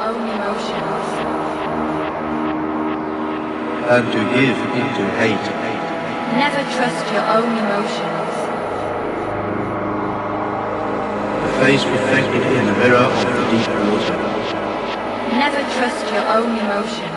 own emotions. Learn to give into hate. Never trust your own emotions. The face reflected in the mirror of the deep water. Never trust your own emotions.